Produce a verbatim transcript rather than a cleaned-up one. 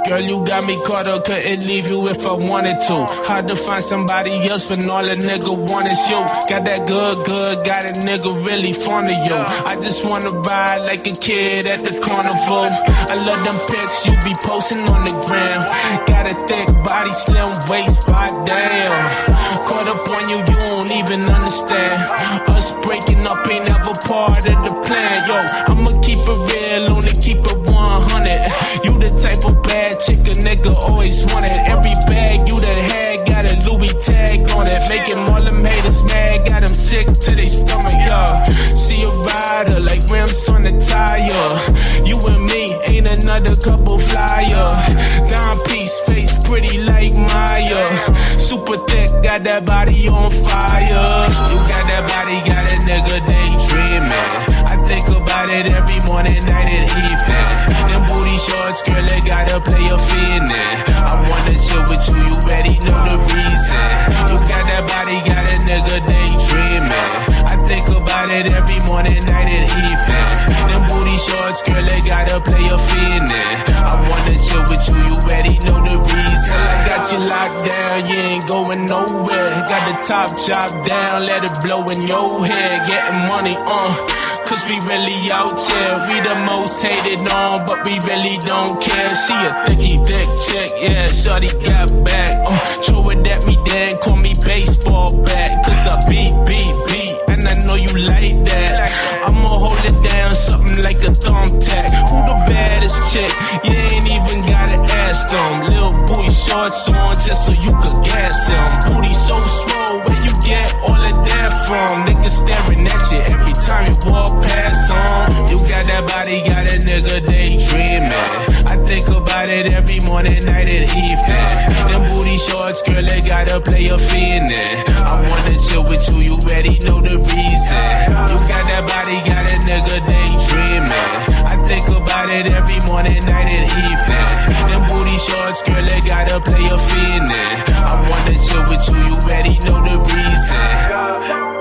Girl, you got me caught up, couldn't leave you if I wanted to. Hard to find somebody else when all a nigga want is you. Got that good, good, got a nigga really fond of you. I just wanna ride like a kid at the carnival. I love them pics you be posting on the gram. Got a thick body, slim waist, by damn. Caught up on you, you don't even understand. Us breaking up ain't never part of the plan. Yo, I'ma keep it real, only keep it one hundred. You the type of bad chick a nigga always wanted. Every bag you done had got a Louis tag on it. Making all them haters mad, got them sick to their stomach, y'all. See a rider like rims on the tire. You and me ain't another couple flyer. Dime piece, face pretty like Maya. Super thick, got that body on fire. You got that body, got a nigga daydreaming. I think about it every morning, night and evening. Them booty shorts, girl, they gotta play a feeling. I wanna chill with you, you already know the reason. You got that body, got a nigga daydreaming. I think about it every morning, night and evening. Them booty shorts, girl, they gotta play a feeling. I wanna chill with you, you already know the reason. I got you locked down, you ain't going nowhere. Got the top chopped down, let it blow in your head. Getting money, uh, cause we really out here. We the most hated on, but we really don't care. She a thicky thick chick, yeah, shorty got back. Uh, throw it at me then, call me baseball bat. Cause I beat, beat, beat, and I know you like that. I'ma hold it down, something like a thumbtack. Who the baddest chick? You ain't even gotta ask them. Lil' booty shorts on just so you could gas them. Booty so small, where you get all of that from? Niggas staring at you every time you walk past them. You got that body, got a nigga daydreaming. I think about it every morning, night and evening. Them booty shorts, girl, they gotta play a feeling. I wanna chill with you, you already know the reason. You got that body, got a nigga daydreaming. I think about it every morning, night and evening. Them booty shorts, girl, they gotta play a feeling. I wanna chill with you, you already know the reason.